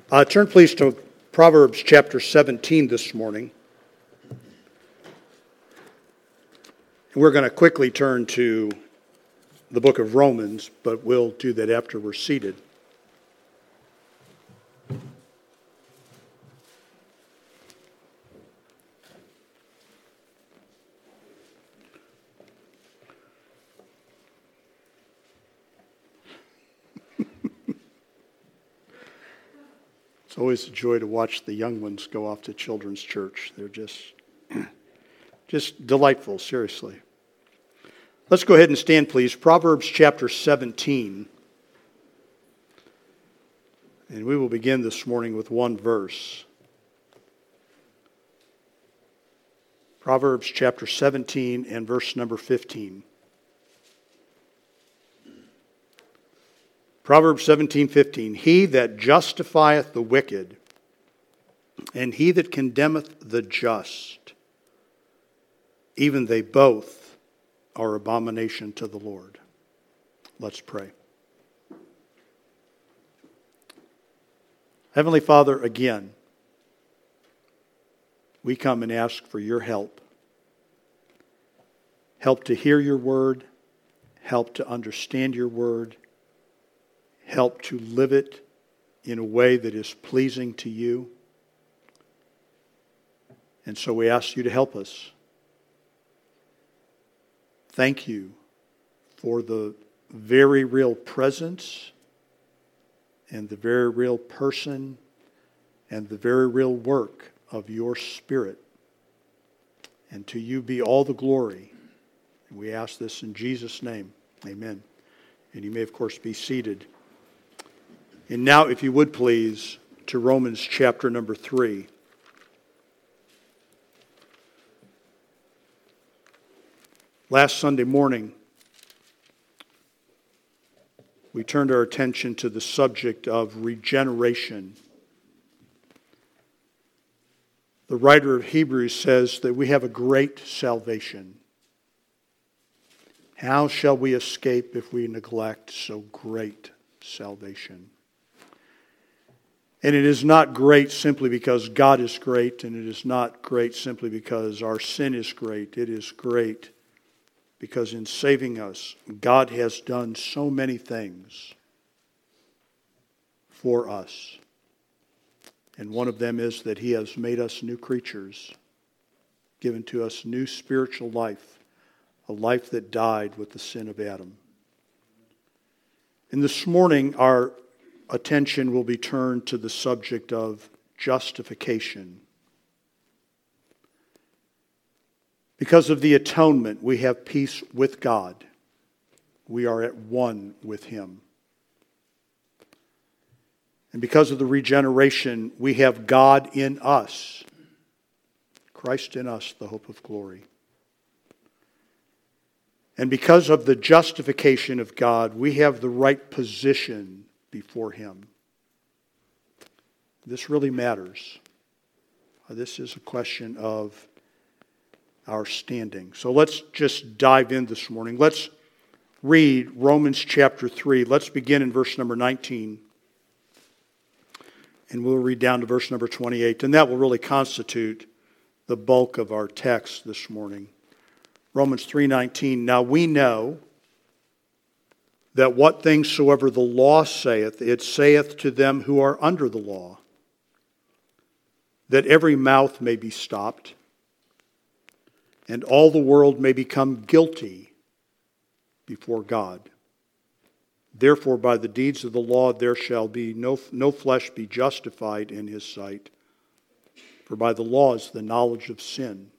Turn please to Proverbs chapter 17 this morning. We're going to quickly turn to the book of Romans, but we'll do that after we're seated. It's always a joy to watch the young ones go off to children's church. They're just delightful, seriously. Let's go ahead and stand, please. Proverbs chapter 17. And we will begin this morning with one verse. Proverbs chapter 17 and verse number 15. Proverbs 17:15. He that justifieth the wicked, and he that condemneth the just, even they both are abomination to the Lord. Let's pray. Heavenly Father, again, we come and ask for your help. Help to hear your word, help to understand your word, help to live it in a way that is pleasing to you. And so we ask you to help us. Thank you for the very real presence and the very real person and the very real work of your Spirit. And to you be all the glory. And we ask this in Jesus' name. Amen. And you may, of course, be seated. And now, if you would please, to Romans chapter number 3. Last Sunday morning, we turned our attention to the subject of regeneration. The writer of Hebrews says that we have a great salvation. How shall we escape if we neglect so great salvation? And it is not great simply because God is great, and it is not great simply because our sin is great. It is great because in saving us, God has done so many things for us. And one of them is that He has made us new creatures, given to us new spiritual life, a life that died with the sin of Adam. And this morning, our attention will be turned to the subject of justification. Because of the atonement, we have peace with God. We are at one with Him. And because of the regeneration, we have God in us. Christ in us, the hope of glory. And because of the justification of God, we have the right position before Him. This really matters. This is a question of our standing. So let's just dive in this morning. Let's read Romans chapter 3. Let's begin in verse number 19. And we'll read down to verse number 28. And that will really constitute the bulk of our text this morning. Romans 3:19. Now we know that what things soever the law saith, it saith to them who are under the law, that every mouth may be stopped, and all the world may become guilty before God. Therefore, by the deeds of the law there shall be no flesh be justified in His sight, for by the law is the knowledge of sin.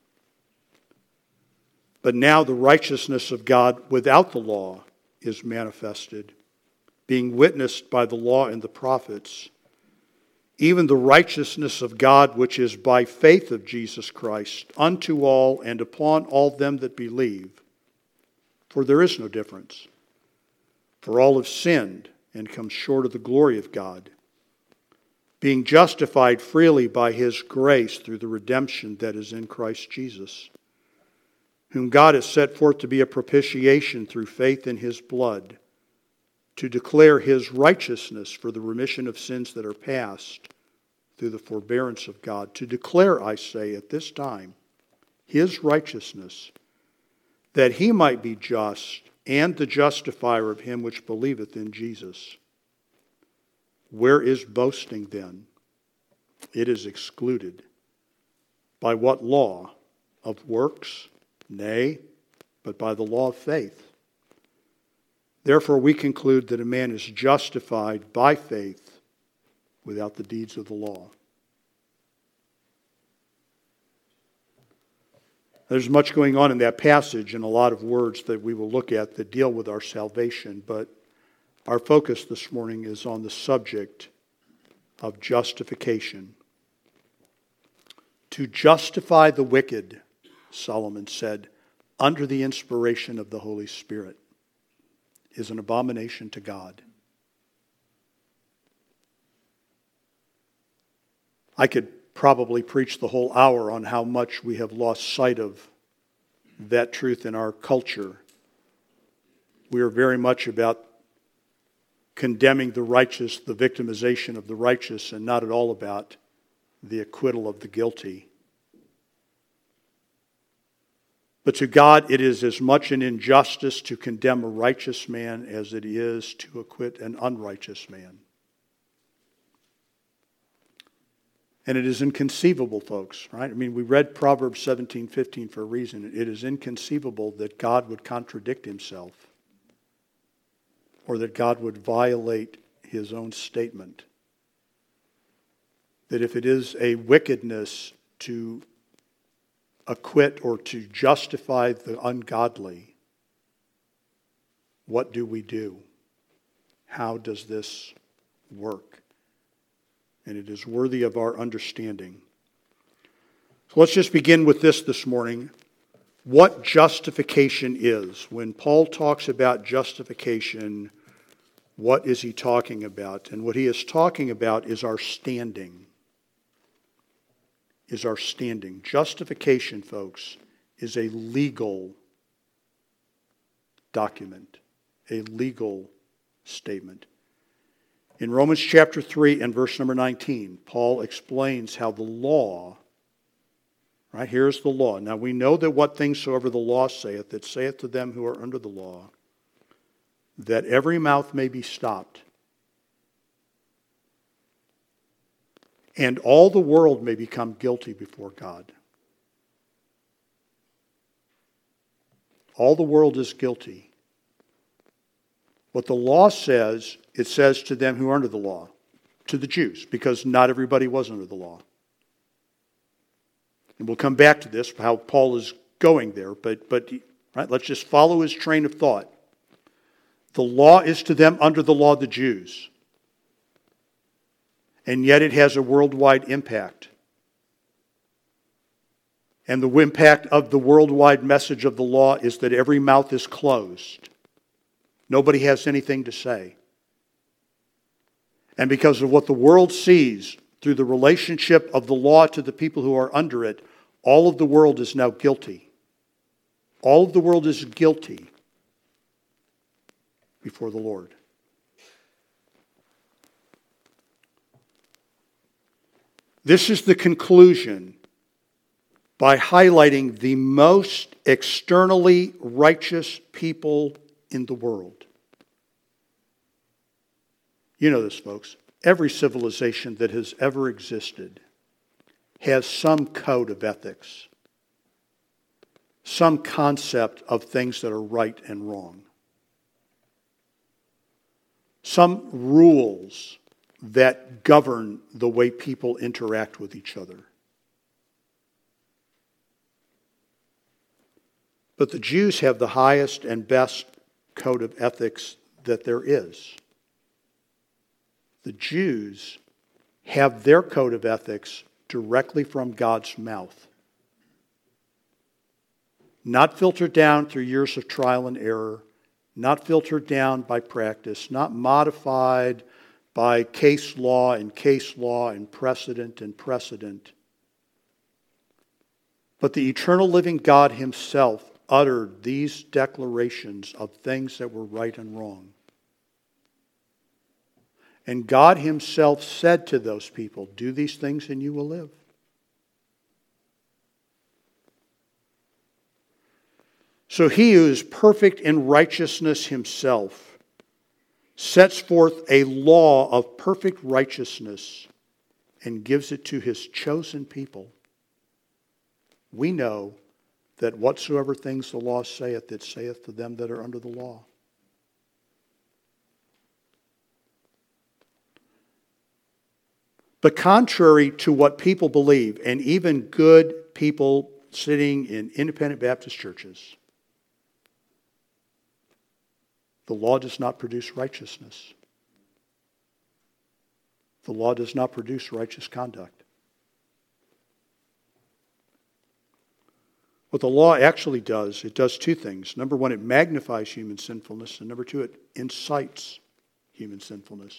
But now the righteousness of God without the law is manifested, being witnessed by the law and the prophets, even the righteousness of God which is by faith of Jesus Christ, unto all and upon all them that believe. For there is no difference. For all have sinned and come short of the glory of God, being justified freely by His grace through the redemption that is in Christ Jesus, whom God has set forth to be a propitiation through faith in His blood, to declare His righteousness for the remission of sins that are past, through the forbearance of God, to declare, I say, at this time, his righteousness, that he might be just and the justifier of him which believeth in Jesus. Where is boasting then? It is excluded. By what law? Of works? Nay, but by the law of faith. Therefore we conclude that a man is justified by faith without the deeds of the law. There's much going on in that passage and a lot of words that we will look at that deal with our salvation, but our focus this morning is on the subject of justification. To justify the wicked, Solomon said, under the inspiration of the Holy Spirit, is an abomination to God. I could probably preach the whole hour on how much we have lost sight of that truth in our culture. We are very much about condemning the righteous, the victimization of the righteous, and not at all about the acquittal of the guilty. But to God, it is as much an injustice to condemn a righteous man as it is to acquit an unrighteous man. And it is inconceivable, folks, right? I mean, we read Proverbs 17:15 for a reason. It is inconceivable that God would contradict himself or that God would violate his own statement. That if it is a wickedness to acquit or to justify the ungodly, what do we do? How does this work? And it is worthy of our understanding. So let's just begin with this morning. What justification is. When Paul talks about justification, what is he talking about? And what he is talking about is our standing. Justification, folks, is a legal document, a legal statement. In Romans chapter 3 and verse number 19, Paul explains how the law, right, here's the law. Now we know that what things soever the law saith, it saith to them who are under the law, that every mouth may be stopped, and all the world may become guilty before God. All the world is guilty. What the law says, it says to them who are under the law, to the Jews, because not everybody was under the law. And we'll come back to this, how Paul is going there, but right, let's just follow his train of thought. The law is to them under the law, the Jews. And yet it has a worldwide impact. And the impact of the worldwide message of the law is that every mouth is closed. Nobody has anything to say. And because of what the world sees through the relationship of the law to the people who are under it, all of the world is now guilty. All of the world is guilty before the Lord. This is the conclusion by highlighting the most externally righteous people in the world. You know this, folks. Every civilization that has ever existed has some code of ethics, some concept of things that are right and wrong, some rules that govern the way people interact with each other. But the Jews have the highest and best code of ethics that there is. The Jews have their code of ethics directly from God's mouth. Not filtered down through years of trial and error, not filtered down by practice, not modified by case law and precedent and precedent. But the eternal living God himself uttered these declarations of things that were right and wrong. And God himself said to those people, do these things and you will live. So he who is perfect in righteousness himself sets forth a law of perfect righteousness and gives it to his chosen people. We know that whatsoever things the law saith, it saith to them that are under the law. But contrary to what people believe, and even good people sitting in independent Baptist churches, the law does not produce righteousness. The law does not produce righteous conduct. What the law actually does, it does two things. Number one, it magnifies human sinfulness. And number two, it incites human sinfulness.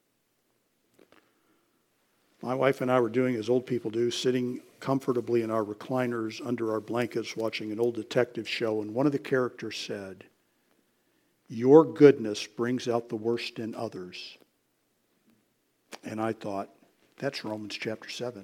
My wife and I were doing as old people do, sitting comfortably in our recliners under our blankets watching an old detective show, and one of the characters said, your goodness brings out the worst in others. And I thought, that's Romans chapter 7.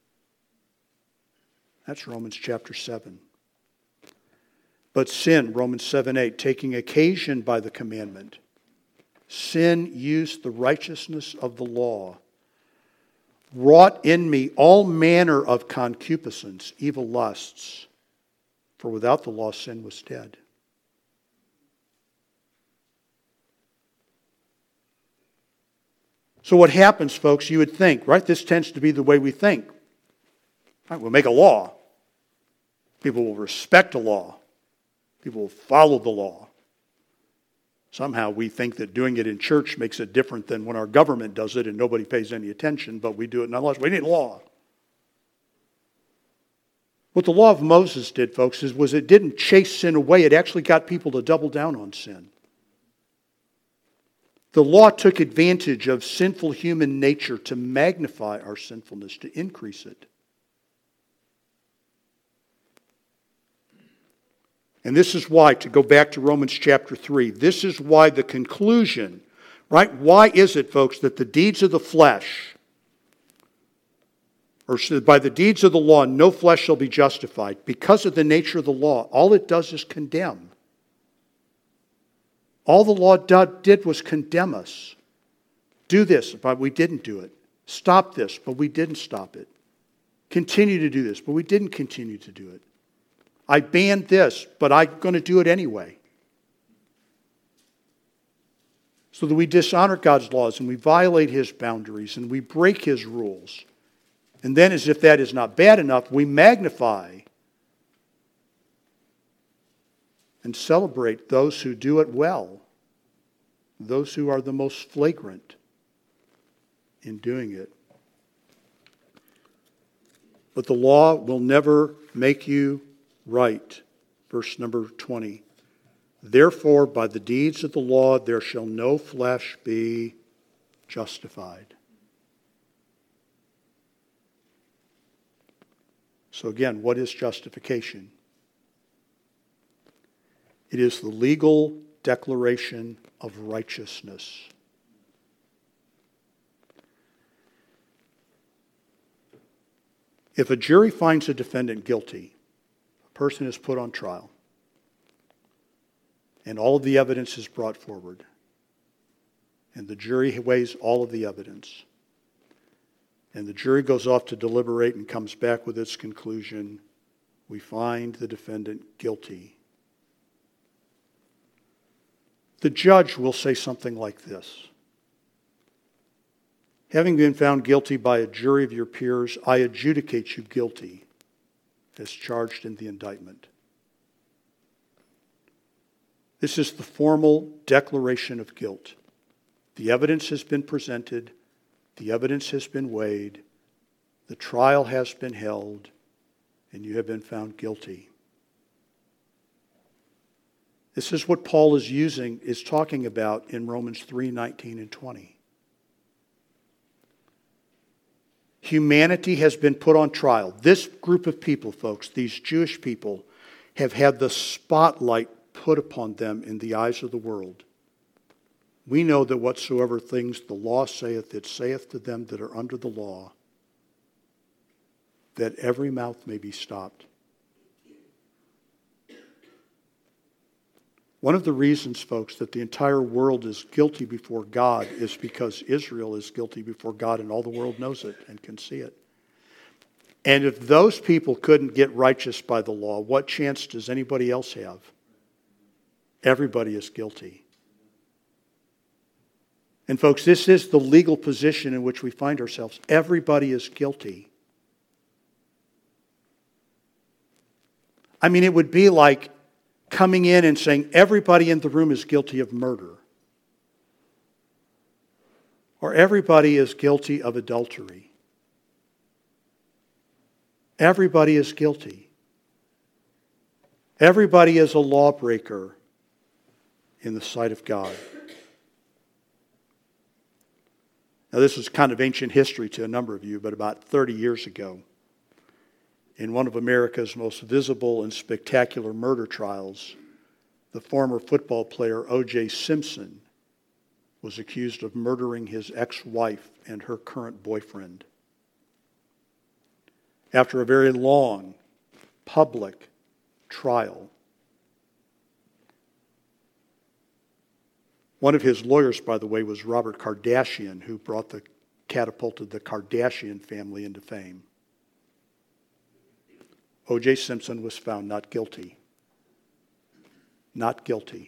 That's Romans chapter 7. But sin, Romans 7:8, taking occasion by the commandment, sin used the righteousness of the law, wrought in me all manner of concupiscence, evil lusts, for without the law sin was dead. So what happens, folks, you would think, right? This tends to be the way we think. Right, we'll make a law. People will respect a law. People will follow the law. Somehow we think that doing it in church makes it different than when our government does it and nobody pays any attention, but we do it nonetheless. We need law. What the law of Moses did, folks, was it didn't chase sin away. It actually got people to double down on sin. The law took advantage of sinful human nature to magnify our sinfulness, to increase it. And this is why, to go back to Romans chapter 3, this is why the conclusion, right? Why is it, folks, that the deeds of the flesh, or by the deeds of the law, no flesh shall be justified? Because of the nature of the law, all it does is condemn. All the law did was condemn us. Do this, but we didn't do it. Stop this, but we didn't stop it. Continue to do this, but we didn't continue to do it. I banned this, but I'm going to do it anyway. So that we dishonor God's laws and we violate His boundaries and we break His rules. And then, as if that is not bad enough, we magnify and celebrate those who do it well, those who are the most flagrant in doing it. But the law will never make you right. Verse number 20. Therefore, by the deeds of the law, there shall no flesh be justified. So again, what is justification? It is the legal declaration of righteousness. If a jury finds a defendant guilty, a person is put on trial, and all of the evidence is brought forward, and the jury weighs all of the evidence, and the jury goes off to deliberate and comes back with its conclusion, we find the defendant guilty. The judge will say something like this. Having been found guilty by a jury of your peers, I adjudicate you guilty as charged in the indictment. This is the formal declaration of guilt. The evidence has been presented. The evidence has been weighed. The trial has been held, and you have been found guilty. This is what Paul is talking about in Romans 3:19 and 20. Humanity has been put on trial. This group of people, folks, these Jewish people, have had the spotlight put upon them in the eyes of the world. we know that whatsoever things the law saith, it saith to them that are under the law, that every mouth may be stopped. One of the reasons, folks, that the entire world is guilty before God is because Israel is guilty before God, and all the world knows it and can see it. And if those people couldn't get righteous by the law, what chance does anybody else have? Everybody is guilty. And folks, this is the legal position in which we find ourselves. Everybody is guilty. I mean, it would be like coming in and saying everybody in the room is guilty of murder. Or everybody is guilty of adultery. Everybody is guilty. Everybody is a lawbreaker in the sight of God. Now, this is kind of ancient history to a number of you, but about 30 years ago, in one of America's most visible and spectacular murder trials, the former football player O.J. Simpson was accused of murdering his ex-wife and her current boyfriend. After a very long, public trial, one of his lawyers, by the way, was Robert Kardashian, who catapulted the Kardashian family into fame. O.J. Simpson was found not guilty. Not guilty.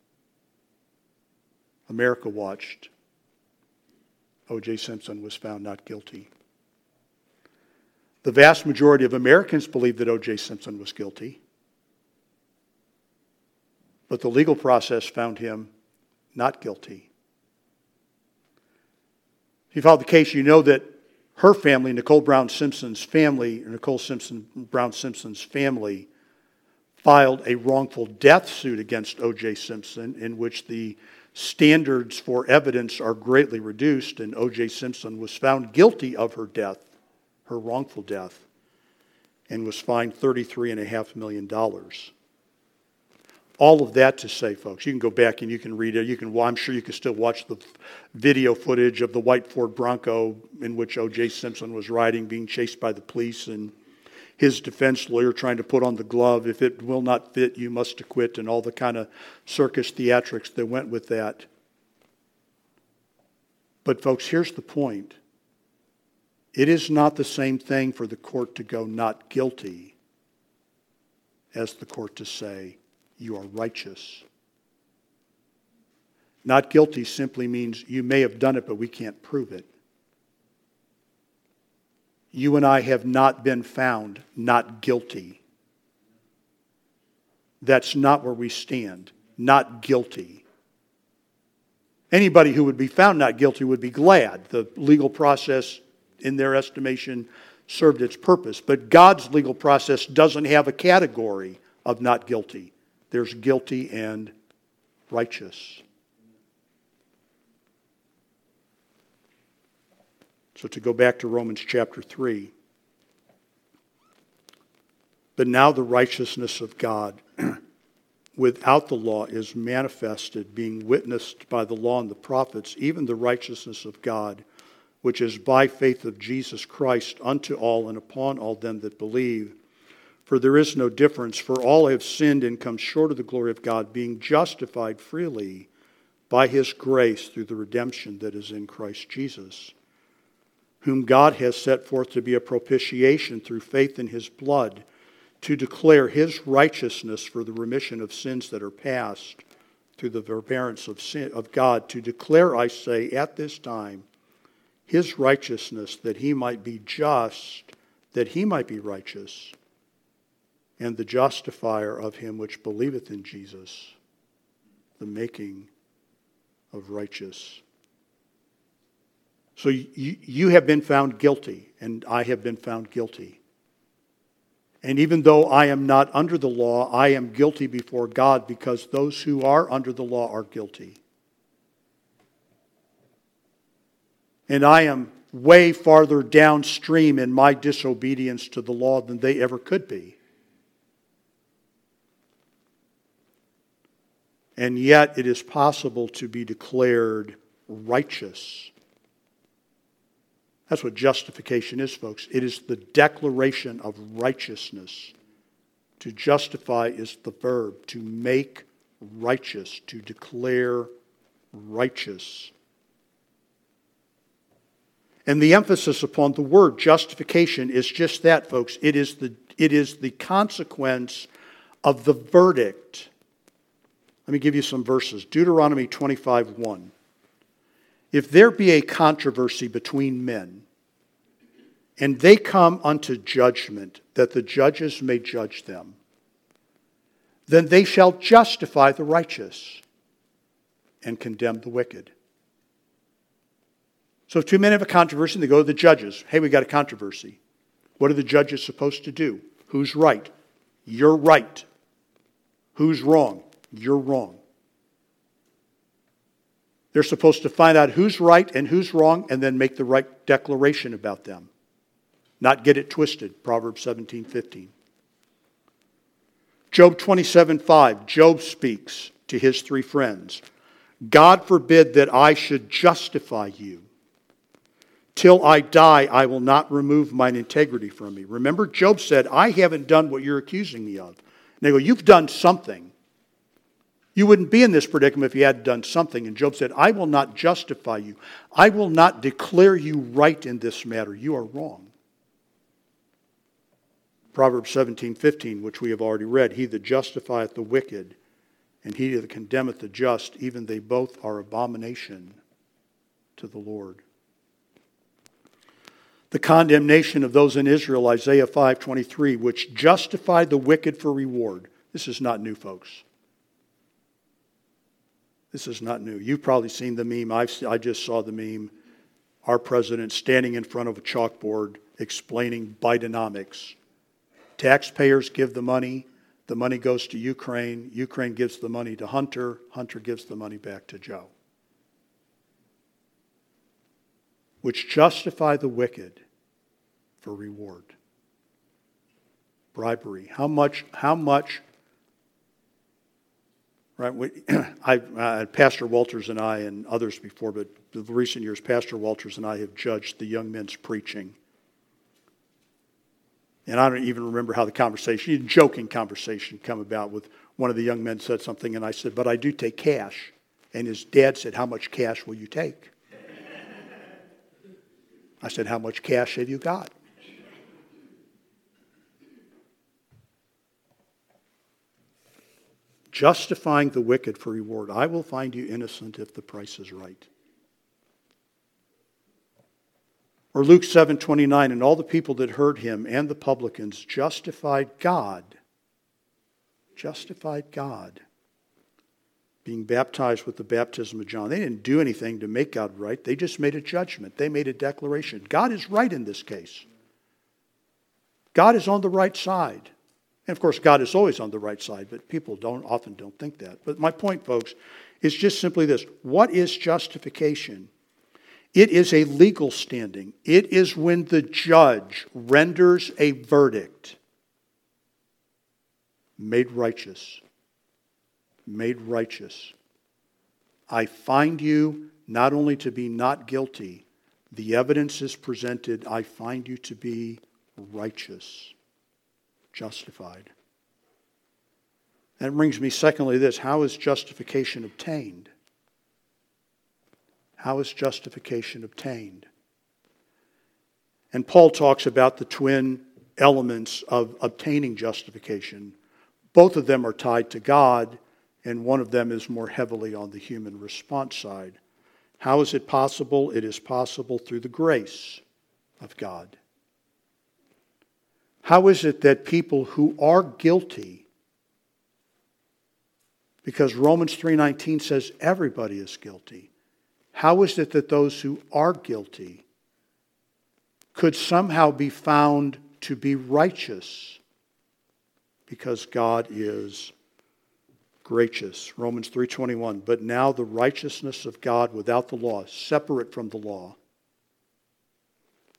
America watched. O.J. Simpson was found not guilty. The vast majority of Americans believe that O.J. Simpson was guilty. But the legal process found him not guilty. If you followed the case, you know that her family, Nicole Brown Simpson's family, filed a wrongful death suit against O.J. Simpson, in which the standards for evidence are greatly reduced, and O.J. Simpson was found guilty of her death, her wrongful death, and was fined $33.5 million. All of that to say, folks, you can go back and you can read it. I'm sure you can still watch the video footage of the white Ford Bronco in which O.J. Simpson was riding, being chased by the police, and his defense lawyer trying to put on the glove, if it will not fit, you must acquit, and all the kind of circus theatrics that went with that. But folks, here's the point. It is not the same thing for the court to go not guilty as the court to say, you are righteous. Not guilty simply means you may have done it, but we can't prove it. You and I have not been found not guilty. That's not where we stand. Not guilty. Anybody who would be found not guilty would be glad. The legal process, in their estimation, served its purpose. But God's legal process doesn't have a category of not guilty. There's guilty and righteous. So to go back to Romans chapter 3. But now the righteousness of God without the law is manifested, being witnessed by the law and the prophets, even the righteousness of God, which is by faith of Jesus Christ unto all and upon all them that believe. For there is no difference, for all have sinned and come short of the glory of God, being justified freely by His grace through the redemption that is in Christ Jesus, whom God has set forth to be a propitiation through faith in His blood, to declare His righteousness for the remission of sins that are past, through the forbearance of God, to declare, I say, at this time, His righteousness, that He might be just, that He might be righteous, and the justifier of him which believeth in Jesus, the making of righteous. So you have been found guilty, and I have been found guilty. And even though I am not under the law, I am guilty before God, because those who are under the law are guilty. And I am way farther downstream in my disobedience to the law than they ever could be. and yet it is possible to be declared righteous. That's what justification is, folks. It is the declaration of righteousness. To justify is the verb, to make righteous, to declare righteous. And the emphasis upon the word justification is just that, folks. It is the consequence of the verdict. Let me give you some verses. Deuteronomy 25:1. If there be a controversy between men, and they come unto judgment, that the judges may judge them, then they shall justify the righteous and condemn the wicked. So if two men have a controversy, they go to the judges. Hey, we got a controversy. What are the judges supposed to do? Who's right? You're right. Who's wrong? You're wrong. They're supposed to find out who's right and who's wrong and then make the right declaration about them. Not get it twisted. Proverbs 17:15. Job 27:5. Job speaks to his three friends. God forbid that I should justify you. Till I die, I will not remove mine integrity from me. Remember, Job said, I haven't done what you're accusing me of. And they go, you've done something. You wouldn't be in this predicament if you hadn't done something. And Job said, I will not justify you. I will not declare you right in this matter. You are wrong. Proverbs 17:15, which we have already read, he that justifieth the wicked, and he that condemneth the just, even they both are abomination to the Lord. The condemnation of those in Israel, Isaiah 5:23, which justified the wicked for reward. This is not new, folks. This is not new. You've probably seen the meme. I just saw the meme. Our president standing in front of a chalkboard explaining Bidenomics. Taxpayers give the money goes to Ukraine gives the money to Hunter gives the money back to Joe. Which justify the wicked for reward. Bribery. How much, right? Pastor Walters and I and others before, but in recent years, Pastor Walters and I have judged the young men's preaching. And I don't even remember how the conversation, joking conversation, come about with one of the young men said something, and I said, but I do take cash. And his dad said, how much cash will you take? I said, how much cash have you got? Justifying the wicked for reward. I will find you innocent if the price is right. Or Luke 7:29, and all the people that heard him and the publicans justified God, being baptized with the baptism of John. They didn't do anything to make God right. They just made a judgment. They made a declaration. God is right in this case. God is on the right side. And of course, God is always on the right side, but people often don't think that. But my point, folks, is just simply this. What is justification? It is a legal standing. It is when the judge renders a verdict. Made righteous. Made righteous. I find you not only to be not guilty, the evidence is presented, I find you to be righteous. Justified. That brings me secondly this. How is justification obtained? How is justification obtained? And Paul talks about the twin elements of obtaining justification. Both of them are tied to God, and one of them is more heavily on the human response side. How is it possible? It is possible through the grace of God. How is it that people who are guilty, because Romans 3:19 says everybody is guilty, how is it that those who are guilty could somehow be found to be righteous? Because God is gracious. Romans 3:21, but now the righteousness of God without the law, separate from the law,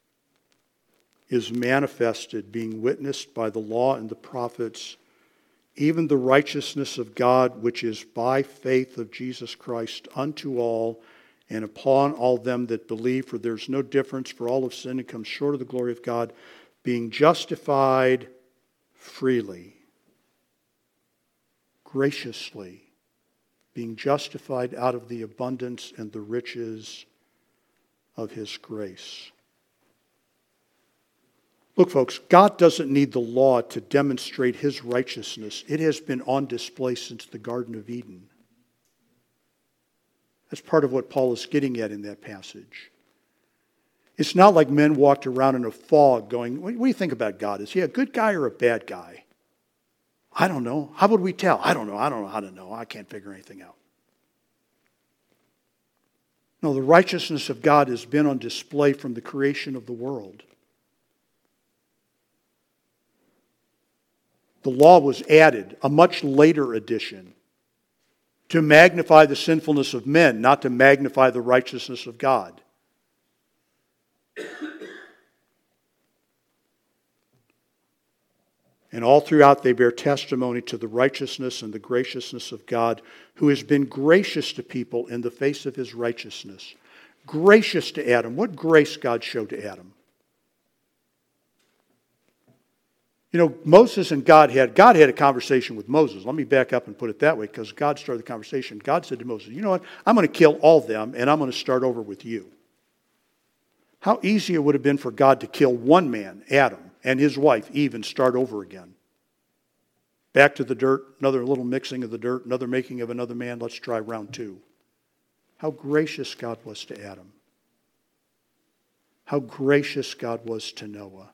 is manifested, being witnessed by the law and the prophets, even the righteousness of God, which is by faith of Jesus Christ unto all and upon all them that believe, for there's no difference, for all have sinned and come short of the glory of God, being justified freely, graciously, being justified out of the abundance and the riches of His grace. Look, folks, God doesn't need the law to demonstrate His righteousness. It has been on display since the Garden of Eden. That's part of what Paul is getting at in that passage. It's not like men walked around in a fog going, what do you think about God? Is He a good guy or a bad guy? I don't know. How would we tell? I don't know how to know. I can't figure anything out. No, the righteousness of God has been on display from the creation of the world. The law was added, a much later addition, to magnify the sinfulness of men, not to magnify the righteousness of God. And all throughout they bear testimony to the righteousness and the graciousness of God, who has been gracious to people in the face of His righteousness. Gracious to Adam. What grace God showed to Adam? You know, Moses and God had a conversation with Moses. Let me back up and put it that way, because God started the conversation. God said to Moses, you know what? I'm going to kill all of them, and I'm going to start over with you. How easy it would have been for God to kill one man, Adam, and his wife, Eve, and start over again. Back to the dirt, another little mixing of the dirt, another making of another man. Let's try round two. How gracious God was to Adam. How gracious God was to Noah.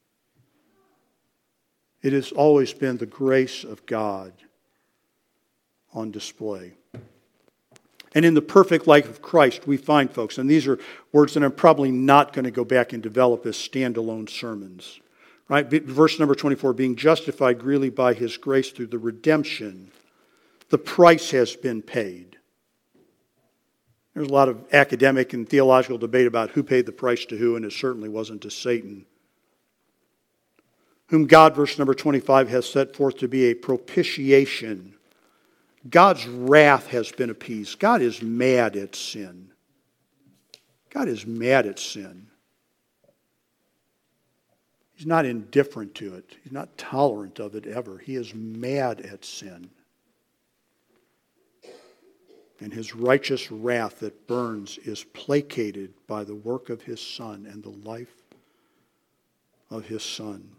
It has always been the grace of God on display. And in the perfect life of Christ, we find, folks, and these are words that I'm probably not going to go back and develop as standalone sermons. Right? Verse number 24, being justified freely by His grace through the redemption. The price has been paid. There's a lot of academic and theological debate about who paid the price to who, and it certainly wasn't to Satan. Whom God, verse number 25, has set forth to be a propitiation. God's wrath has been appeased. God is mad at sin. God is mad at sin. He's not indifferent to it. He's not tolerant of it ever. He is mad at sin. And His righteous wrath that burns is placated by the work of His Son and the life of His Son.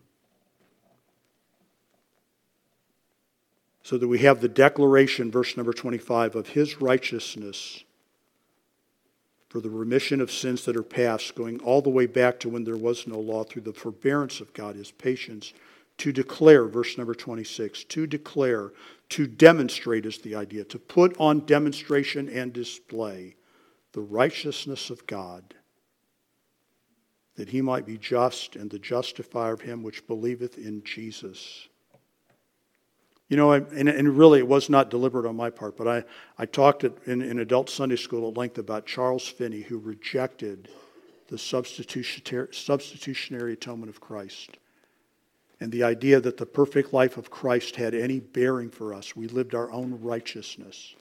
So that we have the declaration, verse number 25, of His righteousness for the remission of sins that are past, going all the way back to when there was no law, through the forbearance of God, His patience, to declare, verse number 26, to declare, to demonstrate is the idea, to put on demonstration and display the righteousness of God, that He might be just and the justifier of him which believeth in Jesus. You know, and really it was not deliberate on my part, but I talked in adult Sunday school at length about Charles Finney, who rejected the substitutionary atonement of Christ. And the idea that the perfect life of Christ had any bearing for us. We lived our own righteousness.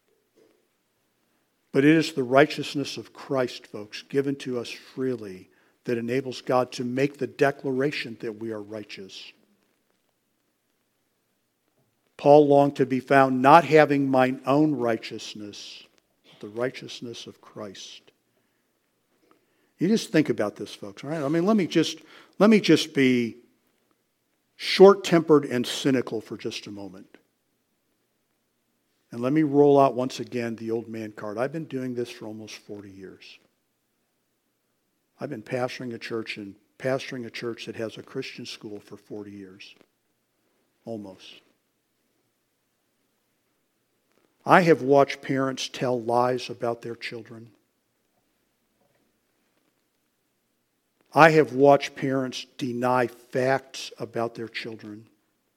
But it is the righteousness of Christ, folks, given to us freely, that enables God to make the declaration that we are righteous. Paul longed to be found not having mine own righteousness, but the righteousness of Christ. You just think about this, folks, all right? I mean, let me just be short-tempered and cynical for just a moment. And let me roll out once again the old man card. I've been doing this for almost 40 years. I've been pastoring a church that has a Christian school for 40 years. Almost. I have watched parents tell lies about their children. I have watched parents deny facts about their children.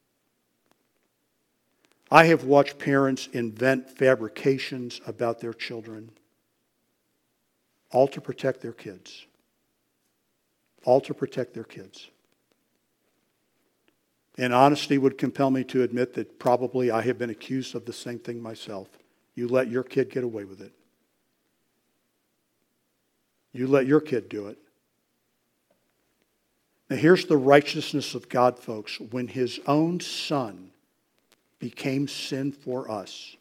I have watched parents invent fabrications about their children, all to protect their kids. All to protect their kids. And honesty would compel me to admit that probably I have been accused of the same thing myself. You let your kid get away with it. You let your kid do it. Now here's the righteousness of God, folks. When His own Son became sin for us,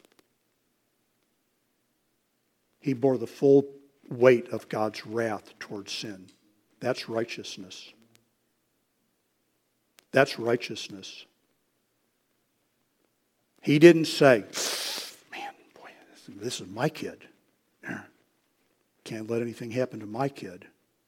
He bore the full weight of God's wrath towards sin. That's righteousness. That's righteousness. He didn't say, man, boy, this is my kid. Can't let anything happen to my kid.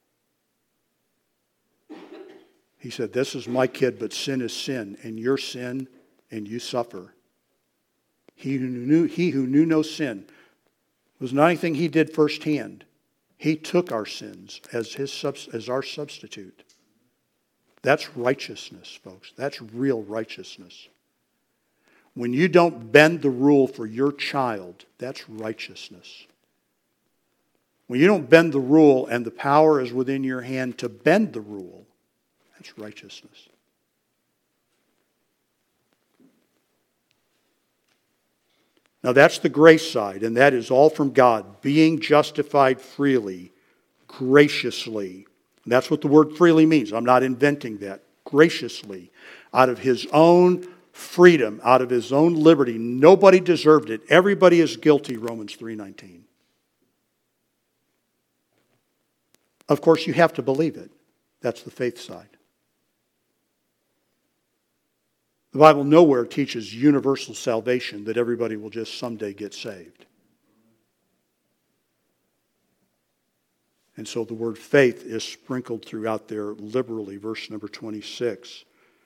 He said, this is my kid, but sin is sin, and you're sin, and you suffer. He who knew no sin was not anything He did firsthand. He took our sins as our substitute. That's righteousness, folks. That's real righteousness. When you don't bend the rule for your child, that's righteousness. When you don't bend the rule and the power is within your hand to bend the rule, that's righteousness. Now that's the grace side, and that is all from God, being justified freely, graciously. And that's what the word freely means. I'm not inventing that. Graciously, out of His own freedom, out of His own liberty. Nobody deserved it. Everybody is guilty, Romans 3:19. Of course, you have to believe it. That's the faith side. The Bible nowhere teaches universal salvation, that everybody will just someday get saved. And so the word faith is sprinkled throughout there liberally. Verse number 26.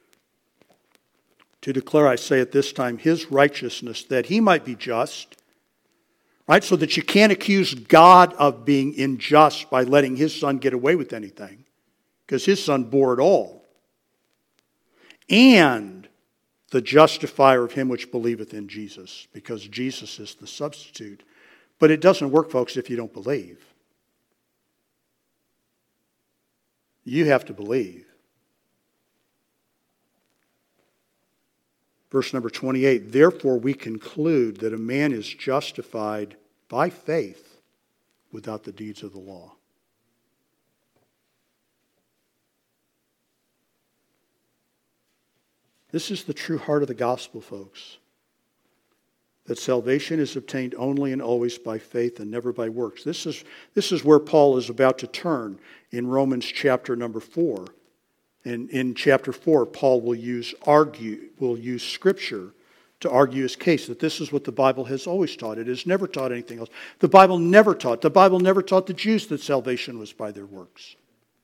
To declare, I say at this time, His righteousness, that He might be just. Right? So that you can't accuse God of being unjust by letting His Son get away with anything. Because His Son bore it all. And the justifier of him which believeth in Jesus. Because Jesus is the substitute. But it doesn't work, folks, if you don't believe. You have to believe. Verse number 28, therefore we conclude that a man is justified by faith without the deeds of the law. This is the true heart of the gospel, folks. That salvation is obtained only and always by faith and never by works. This is where Paul is about to turn in Romans chapter number 4. And in chapter 4, Paul will use Scripture to argue his case, that this is what the Bible has always taught. It has never taught anything else. The Bible never taught the Jews that salvation was by their works.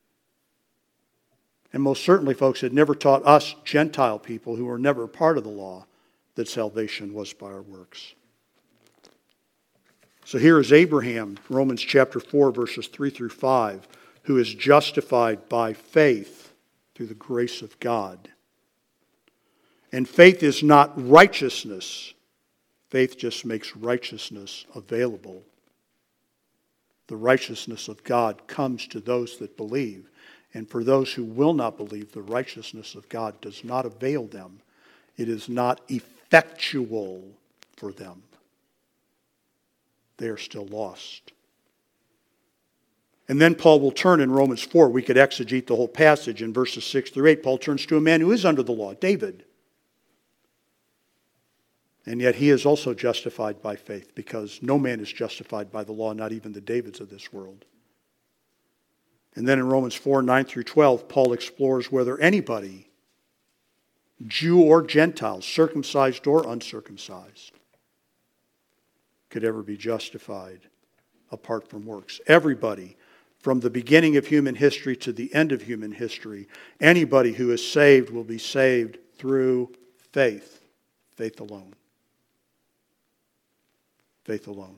And most certainly, folks, it never taught us Gentile people who were never part of the law that salvation was by our works. So here is Abraham, Romans chapter 4, verses 3 through 5, who is justified by faith through the grace of God. And faith is not righteousness. Faith just makes righteousness available. The righteousness of God comes to those that believe. And for those who will not believe, the righteousness of God does not avail them. It is not effectual for them. They are still lost. And then Paul will turn in Romans 4. We could exegete the whole passage in verses 6 through 8. Paul turns to a man who is under the law, David. And yet he is also justified by faith, because no man is justified by the law, not even the Davids of this world. And then in Romans 4, 9 through 12, Paul explores whether anybody, Jew or Gentile, circumcised or uncircumcised, could ever be justified apart from works. Everybody, from the beginning of human history to the end of human history, anybody who is saved will be saved through faith. Faith alone. Faith alone.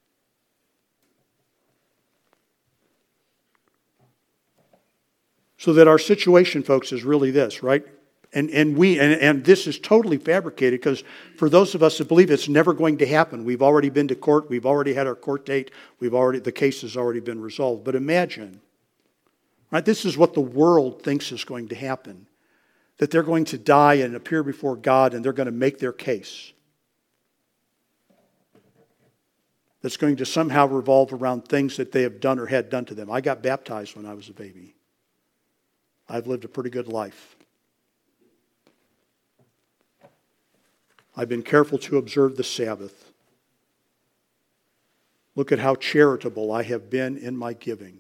So that our situation, folks, is really this, right? And this is totally fabricated, because for those of us that believe it's never going to happen, we've already been to court, we've already had our court date, the case has already been resolved. But imagine, right? This is what the world thinks is going to happen. that they're going to die and appear before God and they're going to make their case. That's going to somehow revolve around things that they have done or had done to them. I got baptized when I was a baby. I've lived a pretty good life. I've been careful to observe the Sabbath. Look at how charitable I have been in my giving.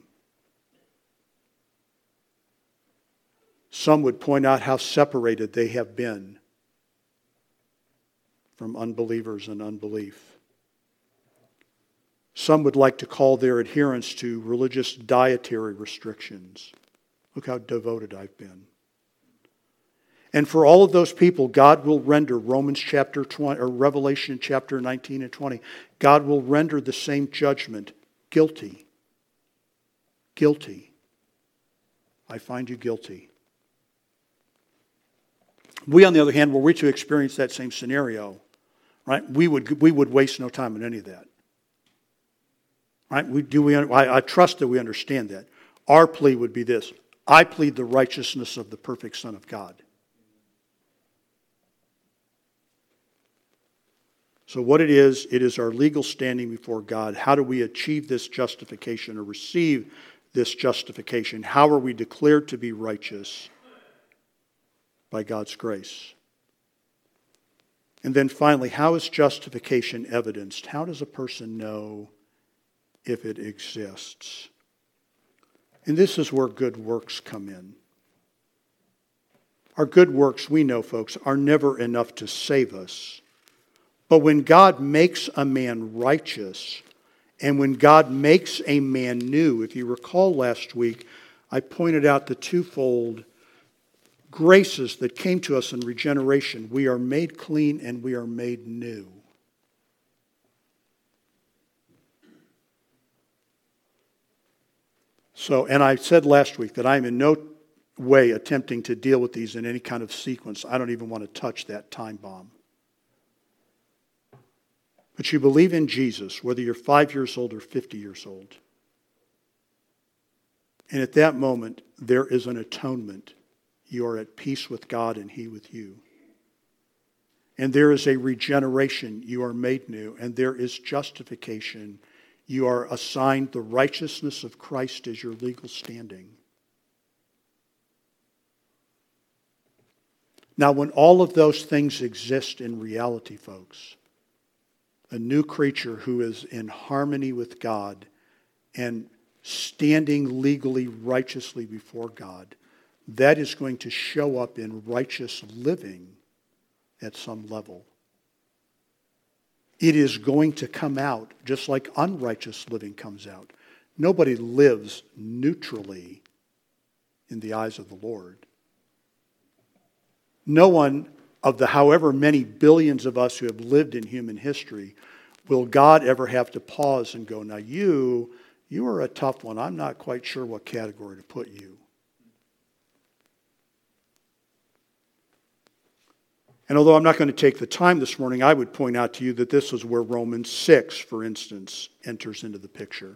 Some would point out how separated they have been from unbelievers and unbelief. Some would like to call their adherence to religious dietary restrictions. Look how devoted I've been. And for all of those people, God will render Romans chapter 20 or Revelation chapter 19 and 20. God will render the same judgment. Guilty. Guilty. I find you guilty. We, on the other hand, were we to experience that same scenario, right? We would waste no time on any of that. Right? I trust that we understand that. Our plea would be this: I plead the righteousness of the perfect Son of God. So what it is our legal standing before God. How do we achieve this justification or receive this justification? How are we declared to be righteous? By God's grace. And then finally, how is justification evidenced? How does a person know if it exists? And this is where good works come in. Our good works, we know, folks, are never enough to save us. But when God makes a man righteous, and when God makes a man new, if you recall last week, I pointed out the twofold graces that came to us in regeneration. We are made clean and we are made new. So, and I said last week that I'm in no way attempting to deal with these in any kind of sequence. I don't even want to touch that time bomb. But you believe in Jesus, whether you're 5 years old or 50 years old. And at that moment, there is an atonement. You are at peace with God and He with you. And there is a regeneration. You are made new. And there is justification. You are assigned the righteousness of Christ as your legal standing. Now, when all of those things exist in reality, folks, a new creature who is in harmony with God and standing legally, righteously before God, that is going to show up in righteous living at some level. It is going to come out just like unrighteous living comes out. Nobody lives neutrally in the eyes of the Lord. No one of the however many billions of us who have lived in human history will God ever have to pause and go, now you are a tough one. I'm not quite sure what category to put you. And although I'm not going to take the time this morning, I would point out to you that this is where Romans 6, for instance, enters into the picture.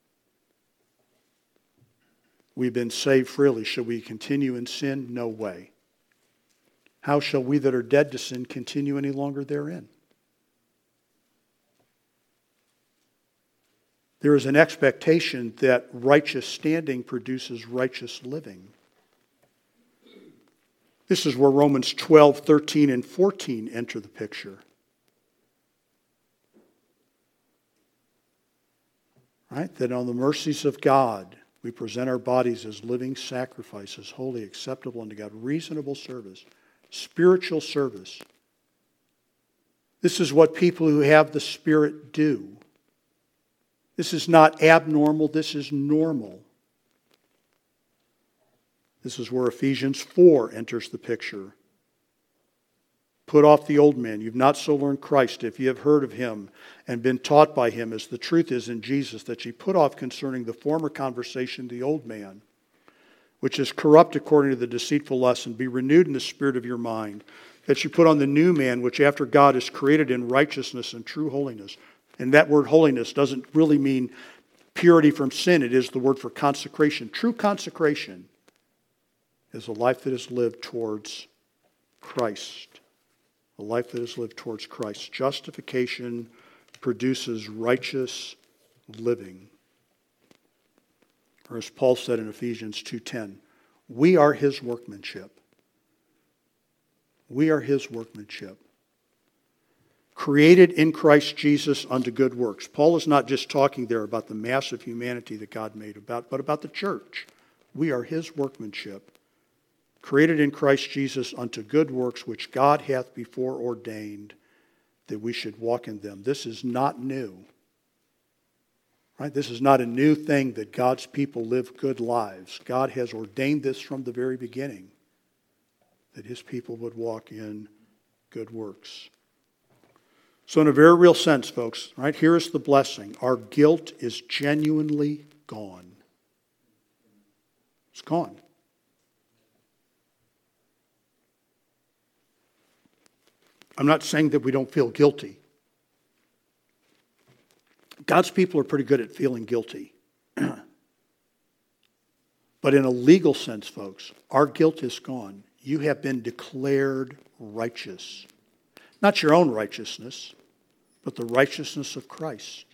We've been saved freely. Shall we continue in sin? No way. How shall we that are dead to sin continue any longer therein? There is an expectation that righteous standing produces righteous living. This is where Romans 12, 13, and 14 enter the picture. Right? That on the mercies of God, we present our bodies as living sacrifices, holy, acceptable unto God, reasonable service, spiritual service. This is what people who have the Spirit do. This is not abnormal, this is normal. This is where Ephesians 4 enters the picture. Put off the old man. You've not so learned Christ, if you have heard of Him and been taught by Him, as the truth is in Jesus, that ye put off concerning the former conversation the old man, which is corrupt according to the deceitful lust, and be renewed in the spirit of your mind, that you put on the new man, which after God is created in righteousness and true holiness. And that word holiness doesn't really mean purity from sin. It is the word for consecration. True consecration is a life that is lived towards Christ. A life that is lived towards Christ. Justification produces righteous living. Or as Paul said in Ephesians 2:10, we are his workmanship. We are his workmanship. Created in Christ Jesus unto good works. Paul is not just talking there about the massive humanity that God made but about the church. We are his workmanship. Created in Christ Jesus unto good works, which God hath before ordained that we should walk in them. This is not new. Right? This is not a new thing that God's people live good lives. God has ordained this from the very beginning, that his people would walk in good works. So in a very real sense, folks, right, here is the blessing. Our guilt is genuinely gone. It's gone. I'm not saying that we don't feel guilty. God's people are pretty good at feeling guilty. But in a legal sense, folks, our guilt is gone. You have been declared righteous. Not your own righteousness, but the righteousness of Christ.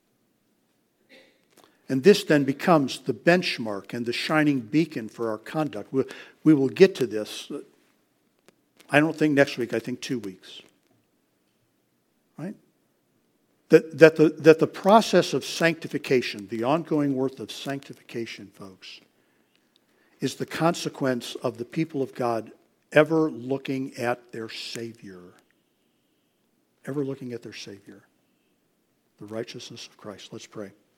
And this then becomes the benchmark and the shining beacon for our conduct. We will get to this. I don't think next week, I think 2 weeks. Right? That the process of sanctification, the ongoing work of sanctification, folks, is the consequence of the people of God ever looking at their Savior. Ever looking at their Savior. The righteousness of Christ. Let's pray.